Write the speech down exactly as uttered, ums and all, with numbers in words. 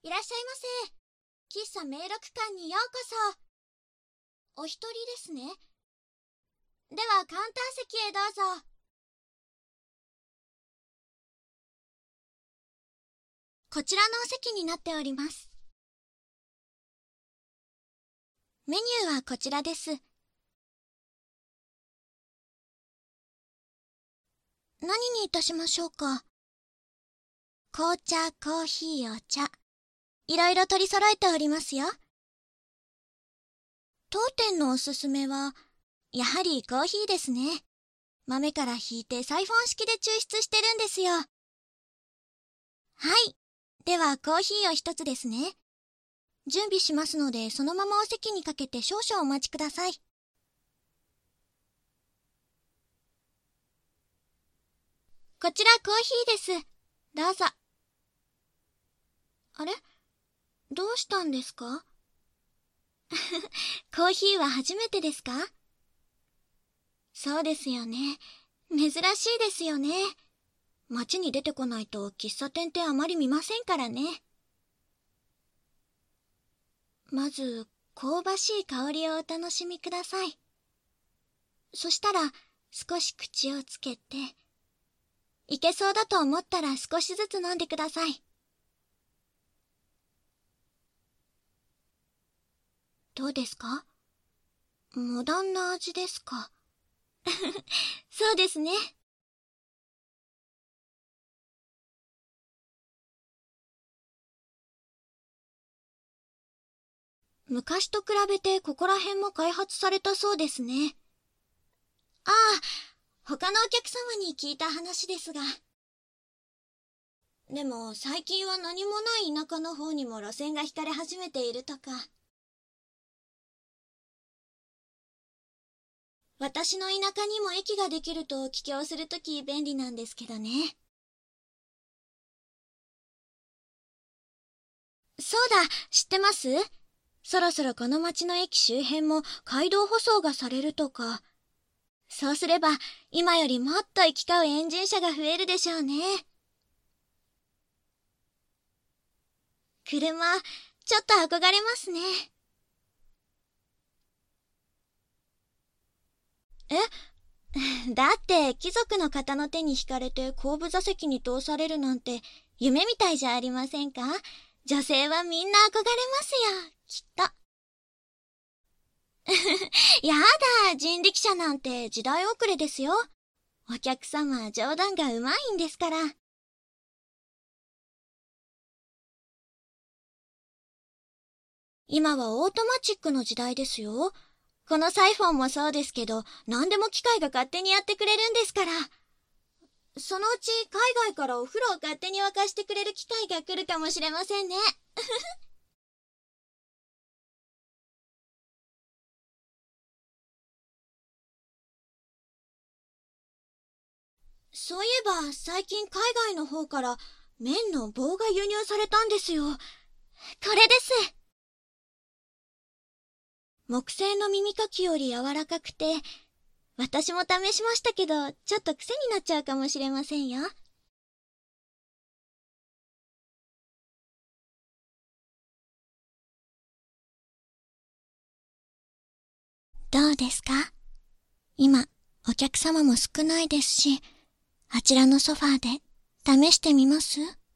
いらっしゃいませ。喫茶明楽館にようこそ。お一人ですね。ではカウンター席へどうぞ。こちらのお席になっております。メニューはこちらです。何にいたしましょうか。紅茶、コーヒー、お茶。いろいろ取り揃えておりますよ。当店のおすすめは、やはりコーヒーですね。豆からひいてサイフォン式で抽出してるんですよ。はい。ではコーヒーを一つですね。準備しますので、そのままお席にかけて少々お待ちください。こちらコーヒーです。どうぞ。あれ？どうしたんですか？コーヒーは初めてですか？そうですよね。珍しいですよね。街に出てこないと喫茶店ってあまり見ませんからね。まず、香ばしい香りをお楽しみください。そしたら、少し口をつけて、いけそうだと思ったら少しずつ飲んでください。どうですか？モダンな味ですか？そうですね。昔と比べてここら辺も開発されたそうですね。ああ、他のお客様に聞いた話ですが。でも最近は何もない田舎の方にも路線が引かれ始めているとか。私の田舎にも駅ができると帰郷するとき便利なんですけどね。そうだ、知ってます？そろそろこの町の駅周辺も街道舗装がされるとか。そうすれば今よりもっと行き交うエンジン車が増えるでしょうね。車、ちょっと憧れますね。え？だって貴族の方の手に引かれて後部座席に通されるなんて夢みたいじゃありませんか？女性はみんな憧れますよ、きっと。やだ、人力車なんて時代遅れですよ。お客様、冗談がうまいんですから。今はオートマチックの時代ですよ。このサイフォンもそうですけど、何でも機械が勝手にやってくれるんですから。そのうち海外からお風呂を勝手に沸かしてくれる機械が来るかもしれませんね。そういえば最近海外の方から綿の棒が輸入されたんですよ。これです。木製の耳かきより柔らかくて、私も試しましたけど、ちょっと癖になっちゃうかもしれませんよ。どうですか？今、お客様も少ないですし、あちらのソファーで試してみます？